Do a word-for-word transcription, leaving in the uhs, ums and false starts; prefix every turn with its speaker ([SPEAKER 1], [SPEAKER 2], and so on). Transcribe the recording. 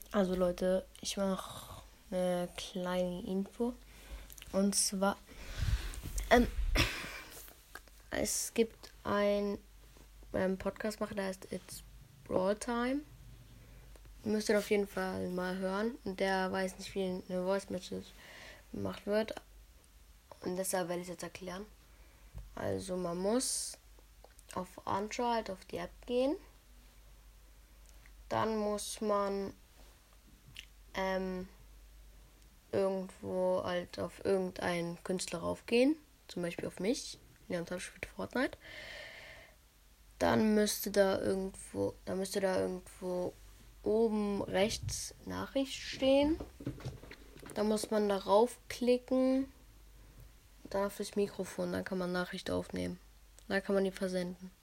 [SPEAKER 1] Also Leute, ich mache eine kleine Info. Und zwar, ähm, es gibt ein ähm, Podcast-Macher, der heißt It's Brawl Time. Müsst ihr auf jeden Fall mal hören. Und der weiß nicht, wie eine Voice Message gemacht wird. Und deshalb werde ich es jetzt erklären. Also man muss auf Android, auf die App gehen. Dann muss man ähm, irgendwo halt auf irgendeinen Künstler raufgehen. Zum Beispiel auf mich. Leon Tausch für Fortnite. Dann müsste da irgendwo, dann müsste da irgendwo oben rechts Nachricht stehen. Da muss man darauf klicken. Dann auf das Mikrofon. Dann kann man Nachricht aufnehmen. Dann kann man die versenden.